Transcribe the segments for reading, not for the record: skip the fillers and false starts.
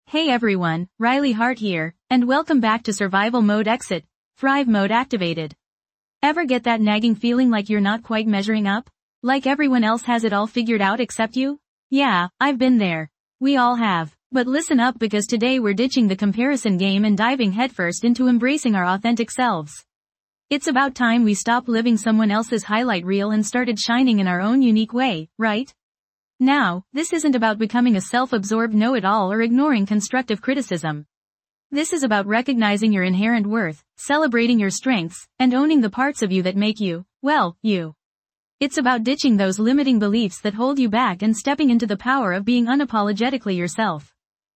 Hey everyone, Riley Hart here, and welcome back to Survival Mode Exit, Thrive Mode Activated. Ever get that nagging feeling like you're not quite measuring up? Like everyone else has it all figured out except you? Yeah, I've been there. We all have. But listen up because today we're ditching the comparison game and diving headfirst into embracing our authentic selves. It's about time we stopped living someone else's highlight reel and started shining in our own unique way, right? Now, this isn't about becoming a self-absorbed know-it-all or ignoring constructive criticism. This is about recognizing your inherent worth, celebrating your strengths, and owning the parts of you that make you, well, you. It's about ditching those limiting beliefs that hold you back and stepping into the power of being unapologetically yourself.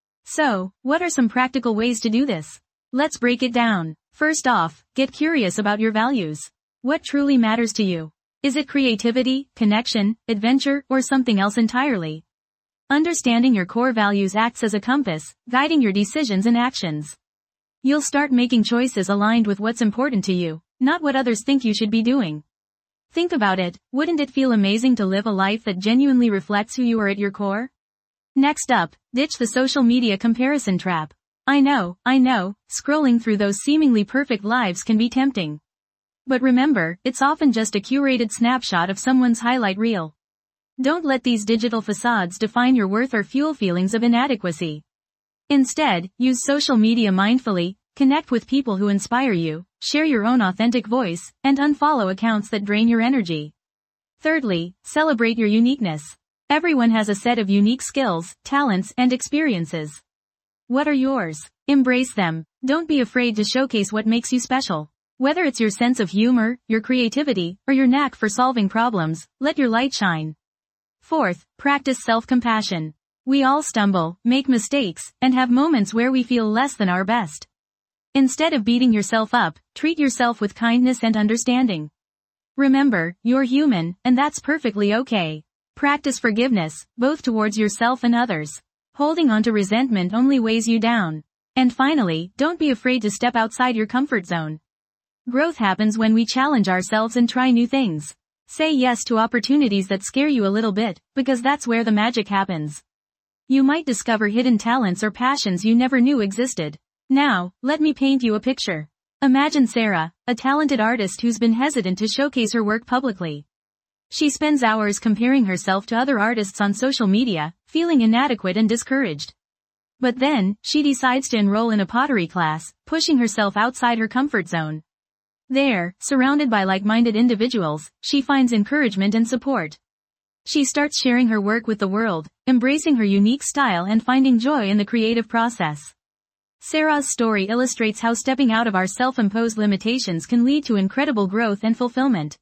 So, what are some practical ways to do this? Let's break it down. First off, get curious about your values. What truly matters to you? Is it creativity, connection, adventure, or something else entirely? Understanding your core values acts as a compass, guiding your decisions and actions. You'll start making choices aligned with what's important to you, not what others think you should be doing. Think about it, wouldn't it feel amazing to live a life that genuinely reflects who you are at your core? Next up, ditch the social media comparison trap. I know, scrolling through those seemingly perfect lives can be tempting. But remember, it's often just a curated snapshot of someone's highlight reel. Don't let these digital facades define your worth or fuel feelings of inadequacy. Instead, use social media mindfully, connect with people who inspire you, share your own authentic voice, and unfollow accounts that drain your energy. Thirdly, celebrate your uniqueness. Everyone has a set of unique skills, talents, and experiences. What are yours? Embrace them. Don't be afraid to showcase what makes you special. Whether it's your sense of humor, your creativity, or your knack for solving problems, let your light shine. Fourth, practice self-compassion. We all stumble, make mistakes, and have moments where we feel less than our best. Instead of beating yourself up, treat yourself with kindness and understanding. Remember, you're human, and that's perfectly okay. Practice forgiveness, both towards yourself and others. Holding on to resentment only weighs you down. And finally, don't be afraid to step outside your comfort zone. Growth happens when we challenge ourselves and try new things. Say yes to opportunities that scare you a little bit, because that's where the magic happens. You might discover hidden talents or passions you never knew existed. Now, let me paint you a picture. Imagine Sarah, a talented artist who's been hesitant to showcase her work publicly. She spends hours comparing herself to other artists on social media, feeling inadequate and discouraged. But then, she decides to enroll in a pottery class, pushing herself outside her comfort zone. There, surrounded by like-minded individuals, she finds encouragement and support. She starts sharing her work with the world, embracing her unique style and finding joy in the creative process. Sarah's story illustrates how stepping out of our self-imposed limitations can lead to incredible growth and fulfillment.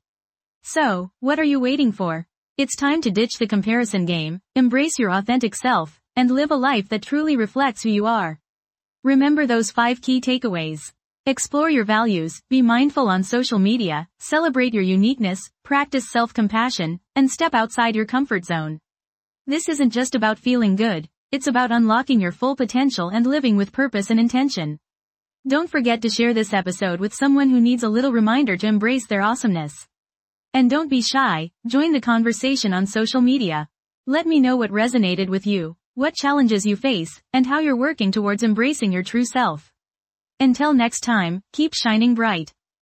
So, what are you waiting for? It's time to ditch the comparison game, embrace your authentic self, and live a life that truly reflects who you are. Remember those 5 key takeaways. Explore your values, be mindful on social media, celebrate your uniqueness, practice self-compassion, and step outside your comfort zone. This isn't just about feeling good, it's about unlocking your full potential and living with purpose and intention. Don't forget to share this episode with someone who needs a little reminder to embrace their awesomeness. And don't be shy, join the conversation on social media. Let me know what resonated with you, what challenges you face, and how you're working towards embracing your true self. Until next time, keep shining bright.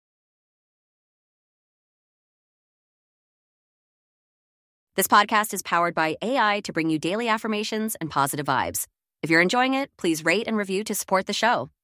This podcast is powered by AI to bring you daily affirmations and positive vibes. If you're enjoying it, please rate and review to support the show.